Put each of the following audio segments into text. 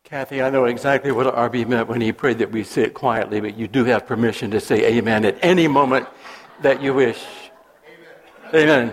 Kathy, I know exactly what RB meant when he prayed that we sit quietly, but you do have permission to say amen at any moment that you wish. Amen.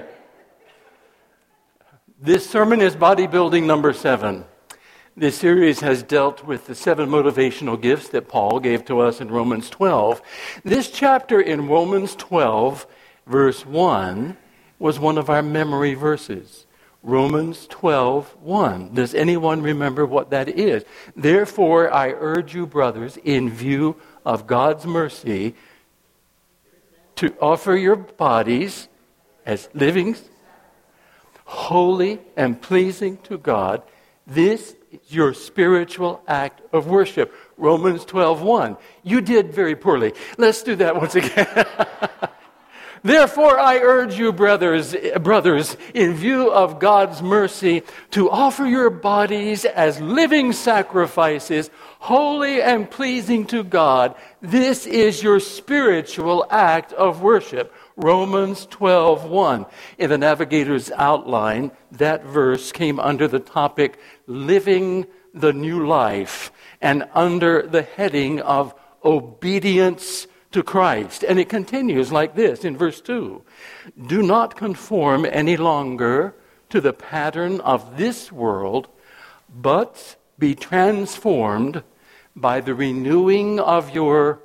This sermon is bodybuilding number 7. This series has dealt with the 7 motivational gifts that Paul gave to us in Romans 12. This chapter in Romans 12, verse 1, was one of our memory verses. Romans 12:1. Does anyone remember what that is? Therefore, I urge you, brothers, in view of God's mercy, to offer your bodies as living, holy, and pleasing to God. This is your spiritual act of worship. Romans 12:1. You did very poorly. Let's do that once again. Therefore, I urge you, brothers, in view of God's mercy, to offer your bodies as living sacrifices, holy and pleasing to God. This is your spiritual act of worship. Romans 12:1. In the Navigator's outline, that verse came under the topic, Living the New Life, and under the heading of Obedience to Christ. And it continues like this in verse 2. Do not conform any longer to the pattern of this world, but be transformed by the renewing of your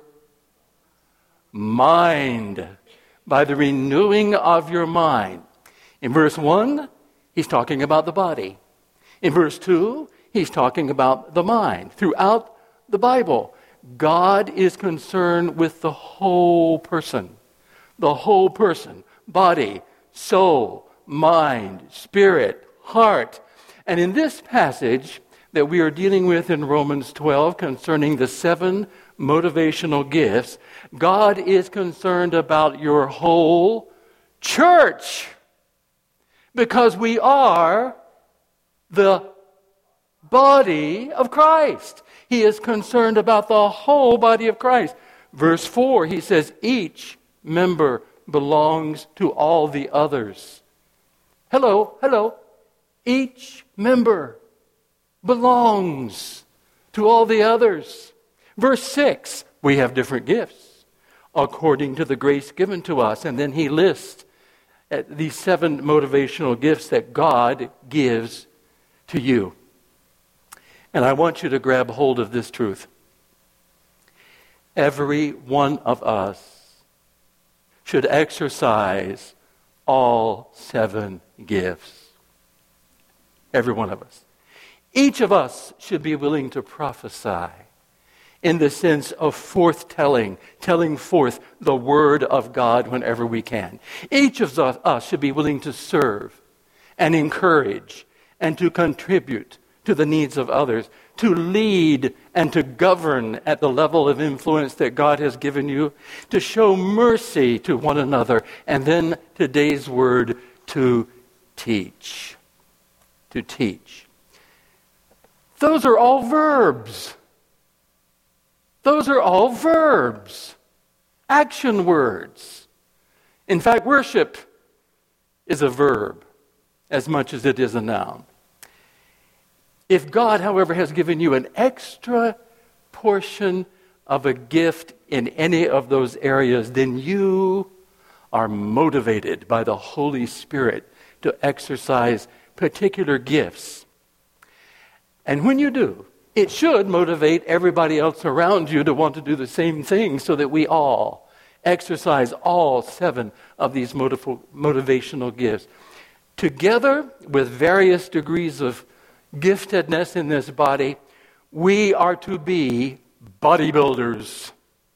mind. By the renewing of your mind. In verse 1, he's talking about the body. In verse 2, he's talking about the mind. Throughout the Bible, God is concerned with the whole person. The whole person. Body, soul, mind, spirit, heart. And in this passage that we are dealing with in Romans 12 concerning the 7 motivational gifts, God is concerned about your whole church. Because we are the body of Christ. He is concerned about the whole body of Christ. Verse 4, he says, each member belongs to all the others. Hello. Each member belongs to all the others. Verse 6, we have different gifts according to the grace given to us. And then he lists these 7 motivational gifts that God gives to you. And I want you to grab hold of this truth. Every one of us should exercise all 7 gifts. Every one of us. Each of us should be willing to prophesy in the sense of forthtelling, telling forth the word of God whenever we can. Each of us should be willing to serve and encourage and to contribute to the needs of others, to lead and to govern at the level of influence that God has given you, to show mercy to one another, and then today's word, to teach. To teach. Those are all verbs. Those are all verbs. Action words. In fact, worship is a verb as much as it is a noun. If God, however, has given you an extra portion of a gift in any of those areas, then you are motivated by the Holy Spirit to exercise particular gifts. And when you do, it should motivate everybody else around you to want to do the same thing so that we all exercise all 7 of these motivational gifts. Together with various degrees of giftedness in this body, we are to be bodybuilders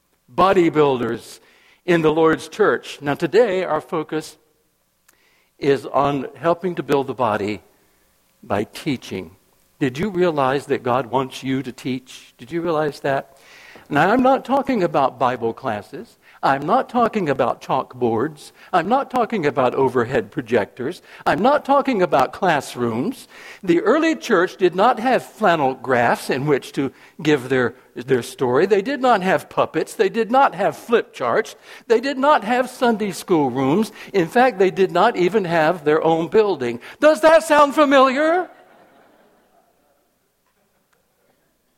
in the Lord's church. Now today our focus is on helping to build the body by teaching. Did you realize that God wants you to teach? Did you realize that? Now I'm not talking about Bible classes. I'm not talking about chalkboards. I'm not talking about overhead projectors. I'm not talking about classrooms. The early church did not have flannel graphs in which to give their story. They did not have puppets. They did not have flip charts. They did not have Sunday school rooms. In fact, they did not even have their own building. Does that sound familiar?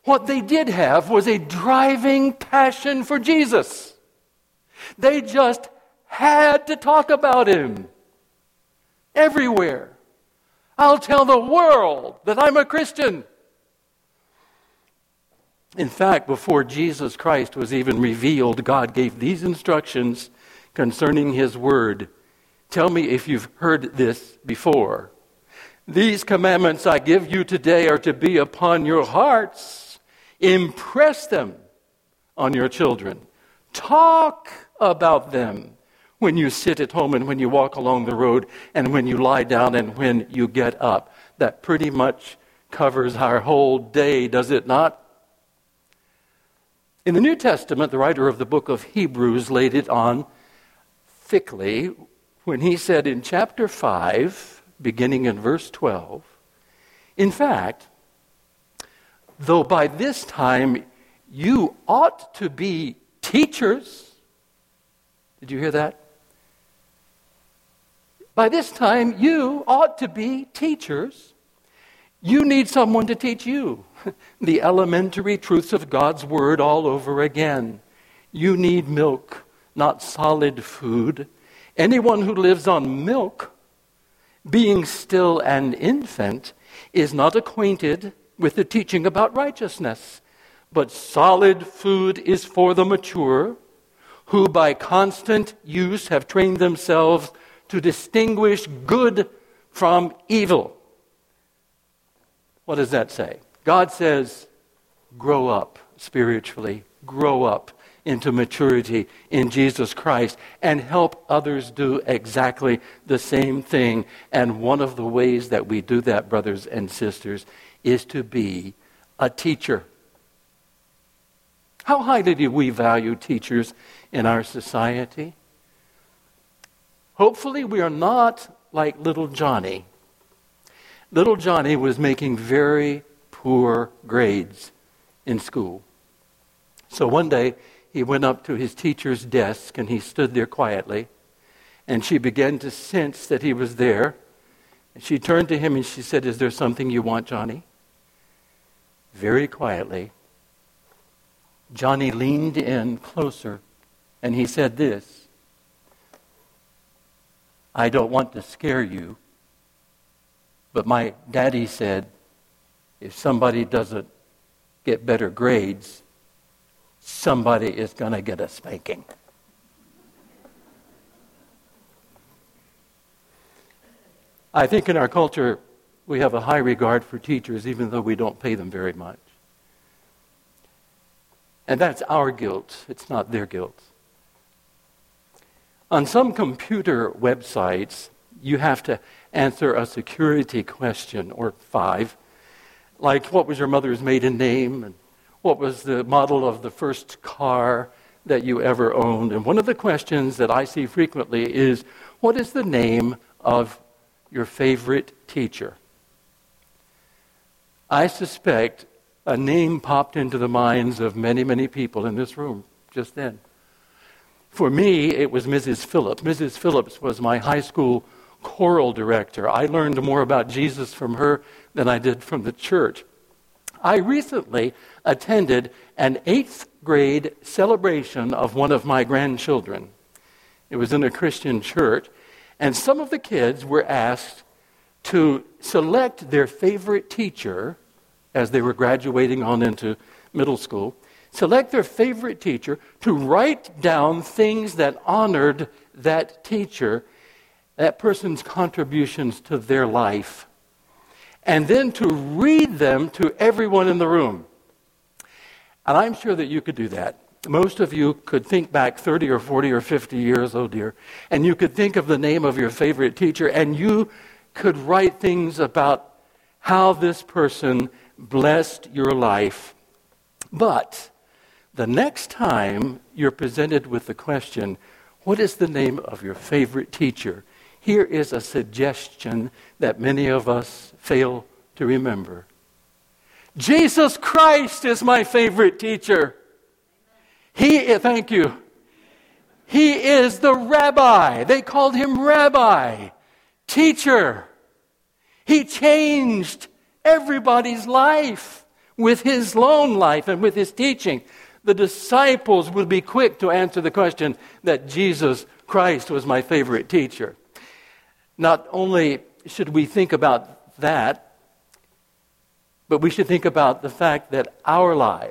What they did have was a driving passion for Jesus. They just had to talk about him everywhere. I'll tell the world that I'm a Christian. In fact, before Jesus Christ was even revealed, God gave these instructions concerning his word. Tell me if you've heard this before. These commandments I give you today are to be upon your hearts. Impress them on your children. Talk about them when you sit at home and when you walk along the road and when you lie down and when you get up. That pretty much covers our whole day, does it not? In the New Testament, the writer of the book of Hebrews laid it on thickly when he said in chapter 5, beginning in verse 12, in fact, though by this time you ought to be teachers. Did you hear that? By this time you ought to be teachers. You need someone to teach you the elementary truths of God's word all over again. You need milk, not solid food. Anyone who lives on milk, being still an infant, is not acquainted with the teaching about righteousness. But solid food is for the mature, who by constant use have trained themselves to distinguish good from evil. What does that say? God says, grow up spiritually, grow up into maturity in Jesus Christ, and help others do exactly the same thing. And one of the ways that we do that, brothers and sisters, is to be a teacher. How highly do we value teachers in our society? Hopefully we are not like little Johnny. Little Johnny was making very poor grades in school. So one day he went up to his teacher's desk and he stood there quietly, and she began to sense that he was there. And she turned to him and she said, "Is there something you want, Johnny?" Very quietly, Johnny leaned in closer and he said this, "I don't want to scare you, but my daddy said if somebody doesn't get better grades, somebody is going to get a spanking." I think in our culture we have a high regard for teachers even though we don't pay them very much. And that's our guilt. It's not their guilt. On some computer websites, you have to answer a security question or 5, like what was your mother's maiden name and what was the model of the first car that you ever owned. And one of the questions that I see frequently is, what is the name of your favorite teacher? I suspect a name popped into the minds of many, many people in this room just then. For me, it was Mrs. Phillips. Mrs. Phillips was my high school choral director. I learned more about Jesus from her than I did from the church. I recently attended an 8th grade celebration of one of my grandchildren. It was in a Christian church, and some of the kids were asked to select their favorite teacher as they were graduating on into middle school, select their favorite teacher to write down things that honored that teacher, that person's contributions to their life, and then to read them to everyone in the room. And I'm sure that you could do that. Most of you could think back 30 or 40 or 50 years, oh dear, and you could think of the name of your favorite teacher, and you could write things about how this person blessed your life. But the next time you're presented with the question, what is the name of your favorite teacher? Here is a suggestion that many of us fail to remember. Jesus Christ is my favorite teacher. Thank you. He is the rabbi. They called him rabbi, teacher. He changed everybody's life with his own life and with his teaching, the disciples would be quick to answer the question that Jesus Christ was my favorite teacher. Not only should we think about that, but we should think about the fact that our lives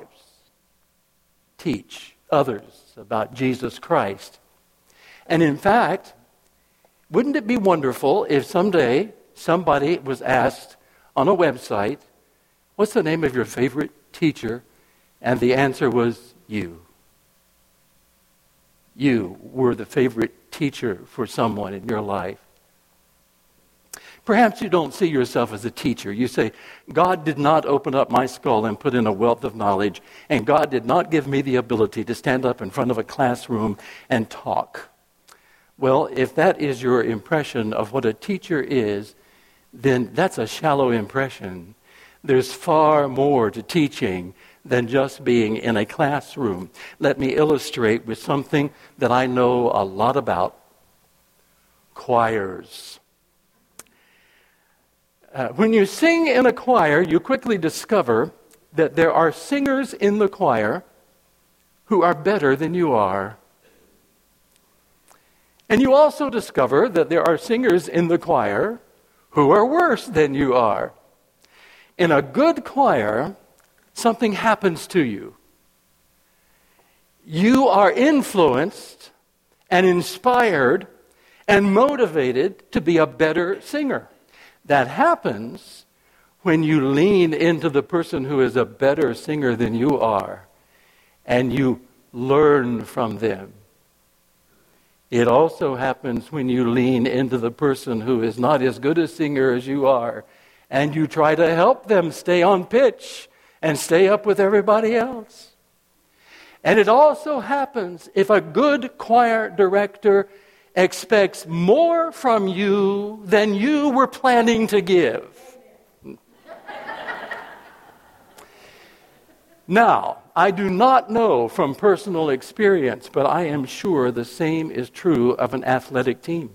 teach others about Jesus Christ. And in fact, wouldn't it be wonderful if someday somebody was asked on a website, what's the name of your favorite teacher? And the answer was you. You were the favorite teacher for someone in your life. Perhaps you don't see yourself as a teacher. You say, God did not open up my skull and put in a wealth of knowledge, and God did not give me the ability to stand up in front of a classroom and talk. Well, if that is your impression of what a teacher is, then that's a shallow impression. There's far more to teaching than just being in a classroom. Let me illustrate with something that I know a lot about: choirs. When you sing in a choir, you quickly discover that there are singers in the choir who are better than you are. And you also discover that there are singers in the choir who are worse than you are. In a good choir, something happens to you. You are influenced and inspired and motivated to be a better singer. That happens when you lean into the person who is a better singer than you are, and you learn from them. It also happens when you lean into the person who is not as good a singer as you are, and you try to help them stay on pitch and stay up with everybody else. And it also happens if a good choir director expects more from you than you were planning to give. Now, I do not know from personal experience, but I am sure the same is true of an athletic team.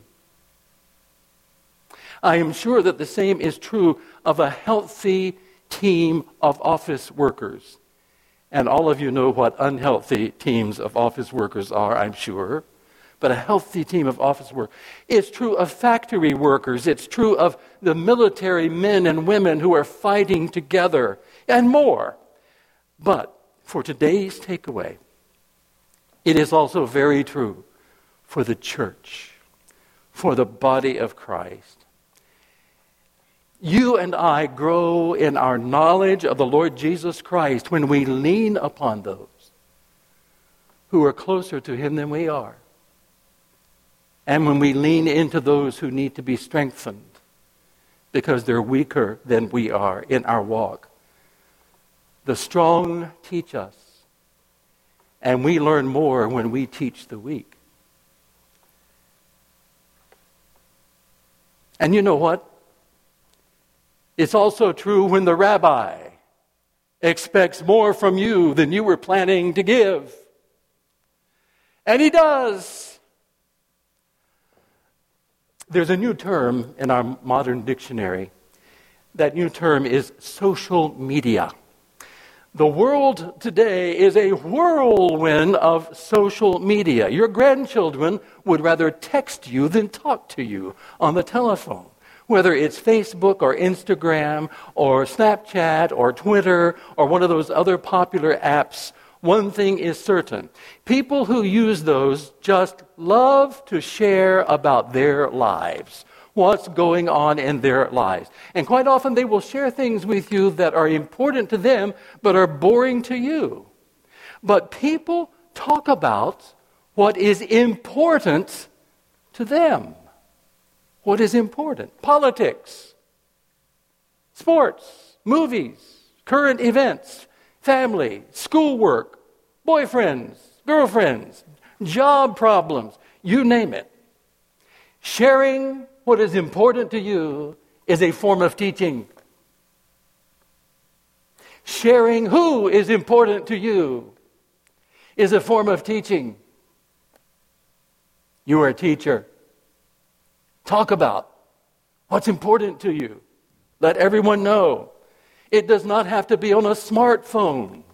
I am sure that the same is true of a healthy team of office workers. And all of you know what unhealthy teams of office workers are, I'm sure. But a healthy team of office work. It's true of factory workers. It's true of the military men and women who are fighting together, and more. But for today's takeaway, it is also very true for the church, for the body of Christ. You and I grow in our knowledge of the Lord Jesus Christ when we lean upon those who are closer to Him than we are. And when we lean into those who need to be strengthened because they're weaker than we are in our walk. The strong teach us, and we learn more when we teach the weak. And you know what? It's also true when the rabbi expects more from you than you were planning to give. And he does. There's a new term in our modern dictionary. That new term is social media. The world today is a whirlwind of social media. Your grandchildren would rather text you than talk to you on the telephone. Whether it's Facebook or Instagram or Snapchat or Twitter or one of those other popular apps, one thing is certain. People who use those just love to share about their lives, what's going on in their lives. And quite often they will share things with you that are important to them but are boring to you. But people talk about what is important to them. What is important? Politics, sports, movies, current events, family, schoolwork, boyfriends, girlfriends, job problems, you name it. Sharing what is important to you is a form of teaching. Sharing who is important to you is a form of teaching. You are a teacher. Talk about what's important to you. Let everyone know. It does not have to be on a smartphone.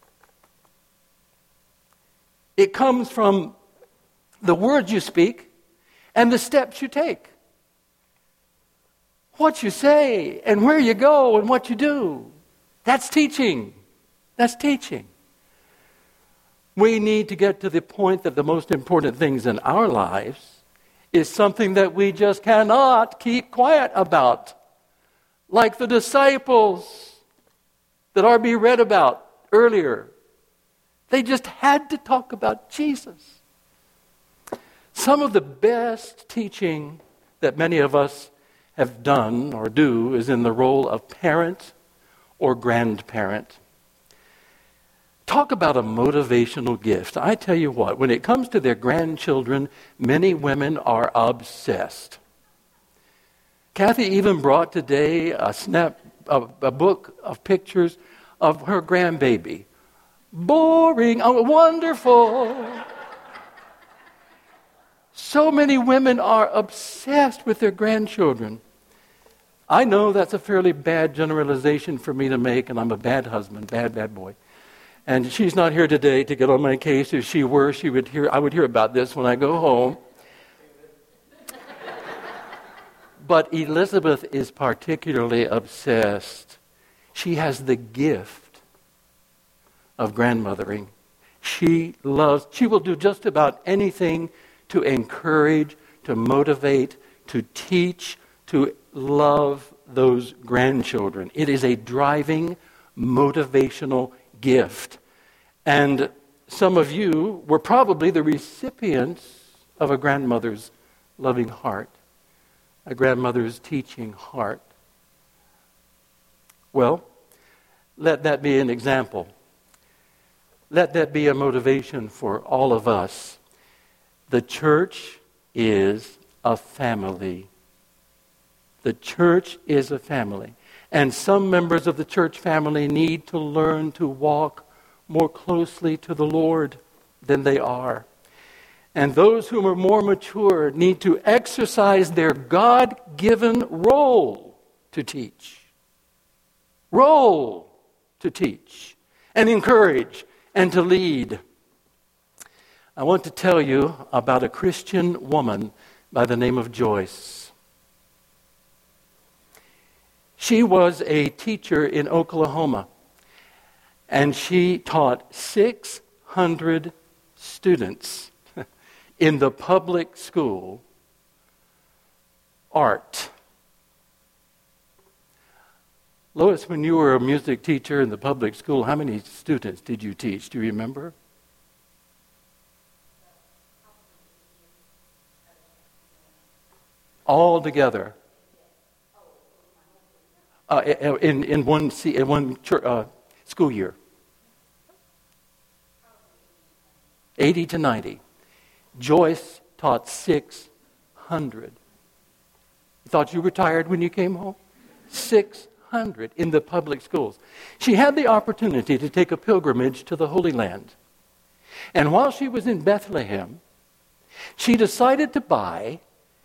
It comes from the words you speak and the steps you take. What you say and where you go and what you do. That's teaching. That's teaching. We need to get to the point that the most important things in our lives is something that we just cannot keep quiet about. Like the disciples that R.B. read about earlier. They just had to talk about Jesus. Some of the best teaching that many of us have done or do is in the role of parent or grandparent. Talk about a motivational gift. I tell you what, when it comes to their grandchildren, many women are obsessed. Kathy even brought today a book of pictures of her grandbaby. Boring, wonderful. So many women are obsessed with their grandchildren. I know that's a fairly bad generalization for me to make, and I'm a bad husband, bad boy. And she's not here today to get on my case. If she were, I would hear about this when I go home. But Elizabeth is particularly obsessed. She has the gift of grandmothering. She will do just about anything to encourage, to motivate, to teach, to love those grandchildren. It is a driving, motivational gift. And some of you were probably the recipients of a grandmother's loving heart, a grandmother's teaching heart. Well, let that be an example. Let that be a motivation for all of us. The church is a family. The church is a family. And some members of the church family need to learn to walk more closely to the Lord than they are. And those who are more mature need to exercise their God-given role to teach. Role to teach and encourage and to lead. I want to tell you about a Christian woman by the name of Joyce. She was a teacher in Oklahoma, and she taught 600 students in the public school art. Lois, when you were a music teacher in the public school, how many students did you teach? Do you remember? All together. In one school year. 80 to 90. Joyce taught 600. You thought you were tired when you came home? 600 in the public schools. She had the opportunity to take a pilgrimage to the Holy Land. And while she was in Bethlehem, she decided to buy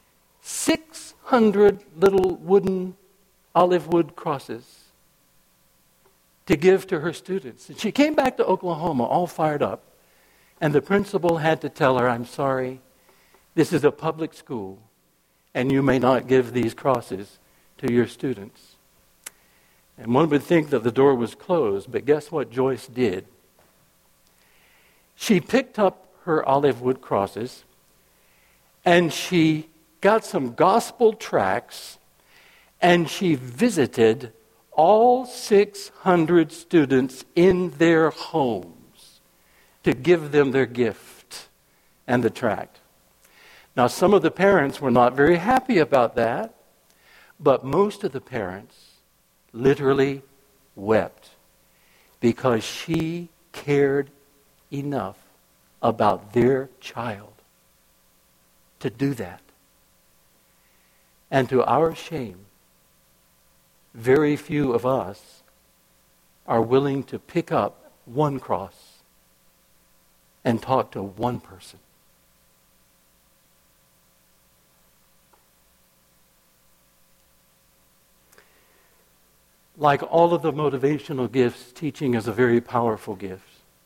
600 little wooden olive wood crosses to give to her students. And she came back to Oklahoma all fired up, and the principal had to tell her, "I'm sorry, this is a public school, and you may not give these crosses to your students." And one would think that the door was closed, but guess what Joyce did? She picked up her olive wood crosses, and she got some gospel tracts, and she visited all 600 students in their homes to give them their gift and the tract. Now, some of the parents were not very happy about that, but most of the parents literally wept because she cared enough about their child to do that. And to our shame, very few of us are willing to pick up one cross and talk to one person. Like all of the motivational gifts, teaching is a very powerful gift.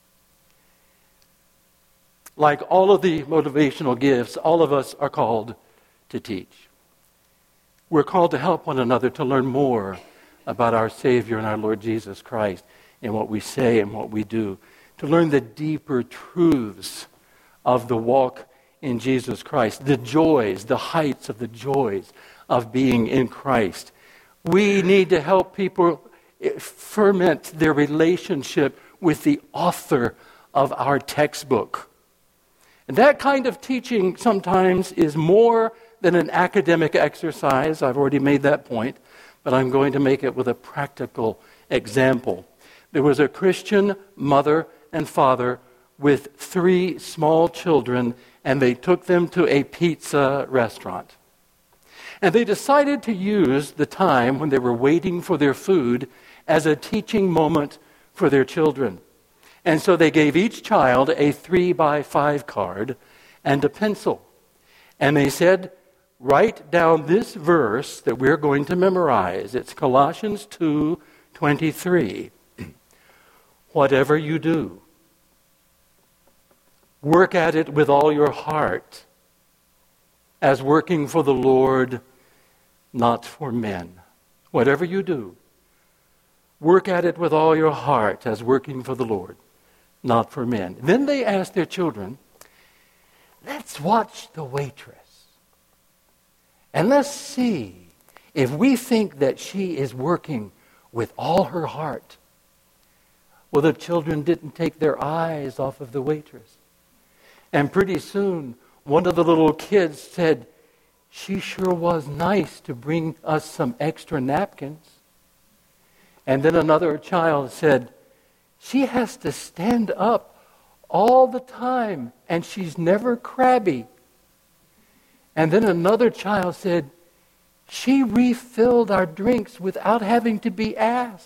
Like all of the motivational gifts, all of us are called to teach. We're called to help one another to learn more about our Savior and our Lord Jesus Christ and what we say and what we do, to learn the deeper truths of the walk in Jesus Christ, the joys, the heights of the joys of being in Christ. We need to help people ferment their relationship with the author of our textbook. And that kind of teaching sometimes is more than an academic exercise. I've already made that point, but I'm going to make it with a practical example. There was a Christian mother and father with 3 small children, and they took them to a pizza restaurant. And they decided to use the time when they were waiting for their food as a teaching moment for their children. And so they gave each child a 3x5 card and a pencil. And they said, write down this verse that we're going to memorize. It's Colossians 2:23. Whatever you do, work at it with all your heart, as working for the Lord, not for men. Whatever you do, work at it with all your heart, as working for the Lord, not for men. Then they asked their children, let's watch the waitress. And let's see if we think that she is working with all her heart. Well, the children didn't take their eyes off of the waitress. And pretty soon, one of the little kids said, she sure was nice to bring us some extra napkins. And then another child said, she has to stand up all the time, and she's never crabby. And then another child said, she refilled our drinks without having to be asked.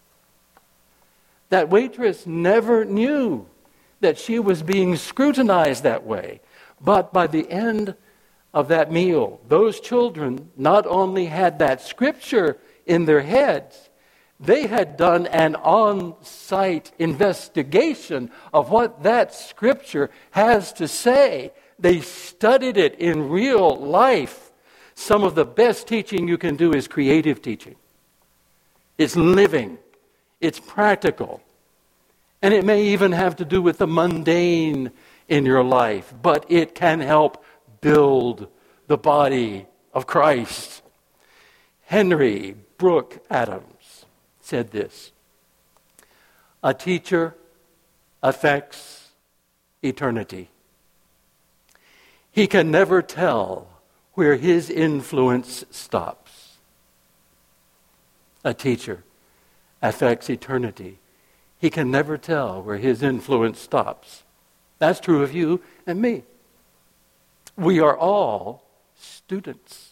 That waitress never knew that she was being scrutinized that way. But by the end of that meal, those children not only had that scripture in their heads, they had done an on-site investigation of what that scripture has to say. They studied it in real life. Some of the best teaching you can do is creative teaching. It's living. It's practical. And it may even have to do with the mundane in your life, but it can help build the body of Christ. Henry Brooke Adams said this: a teacher affects eternity. He can never tell where his influence stops. A teacher affects eternity. He can never tell where his influence stops. That's true of you and me. We are all students.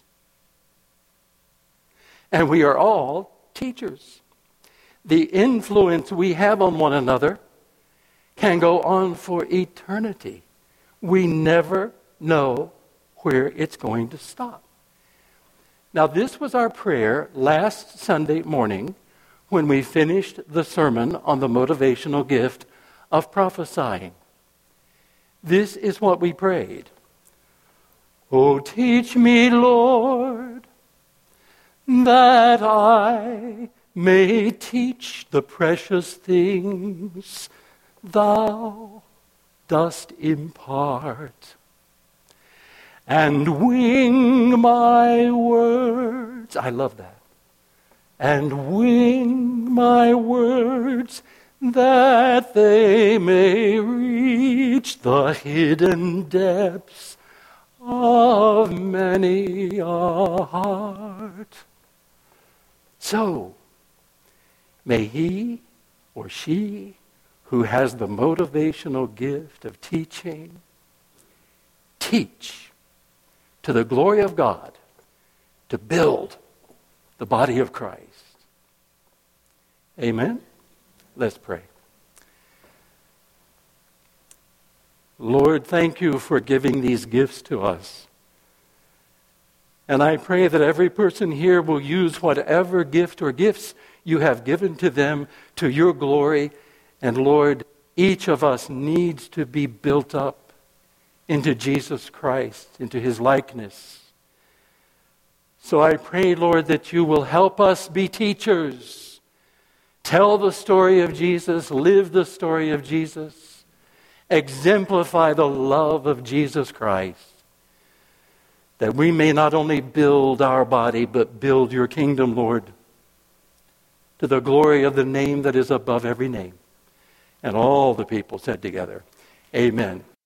And we are all teachers. The influence we have on one another can go on for eternity. We never know where it's going to stop. Now, this was our prayer last Sunday morning when we finished the sermon on the motivational gift of prophesying. This is what we prayed. Oh, teach me, Lord, that I may teach the precious things thou dost impart, and wing my words. I love that. And wing my words that they may reach the hidden depths of many a heart. So, may he or she who has the motivational gift of teaching teach to the glory of God, to build the body of Christ. Amen? Let's pray. Lord, thank you for giving these gifts to us. And I pray that every person here will use whatever gift or gifts you have given to them to your glory. And Lord, each of us needs to be built up into Jesus Christ, into his likeness. So I pray, Lord, that you will help us be teachers. Tell the story of Jesus, live the story of Jesus, exemplify the love of Jesus Christ, that we may not only build our body, but build your kingdom, Lord, to the glory of the name that is above every name. And all the people said together, Amen.